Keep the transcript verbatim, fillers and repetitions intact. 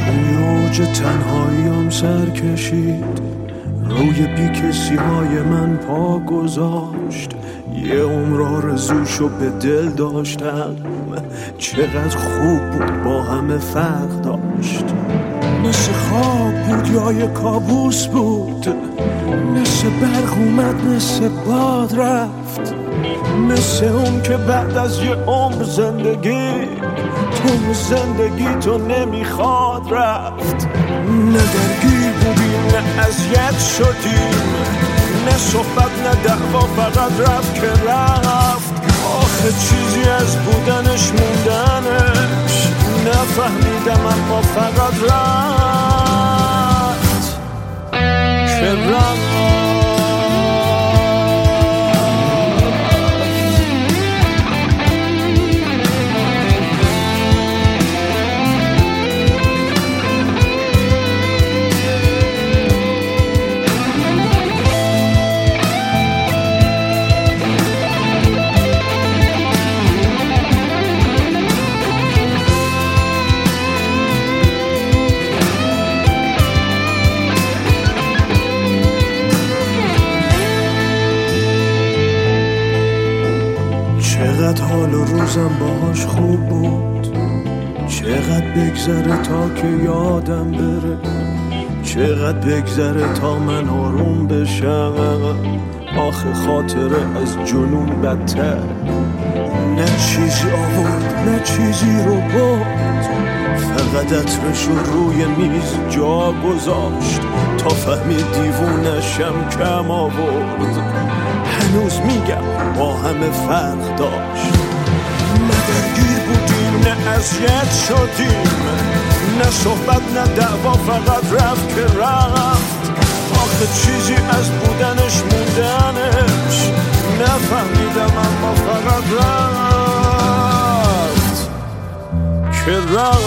توی اوج تنهاییم سر کشید، روی بی کسی های من پا گذاشت. یه عمر آرزوشو به دل داشتم، چقدر خوب بود با همه فرق داشت. مثل خواب بود یا یه کابوس بود، مثل برق اومد مثل باد رفت، مثل اون که بعد از یه عمر زندگی تو زندگی تو نمیخواد رفت. نه درگیر بودیم نه اذیت شدیم، نه صحبت نه دعوا، فقط رفت که رفت. آخه چیزی از بودنش موندنش نفهمیدم، اما فقط رفت که رفت. چقدر حال و روزم باهاش خوب بود، چقدر بگذره تا که یادم بره، چقدر بگذره تا من آروم بشم. آخه خاطره از جنون بدتر، نه چیزی آورد نه چیزی رو برد، فقط عطرش رو روی میز جا گذاشت تا فهمید دیوونشم کم آورد. هنوز میگم با همه فرق داشت، نه درگیر بودیم نه اذیت شدیم، نه صحبت نه دعوا، فقط رفت که رفت. آخه چیزی از بودنش موندنش نفهمیدم، اما فقط رفت که رفت.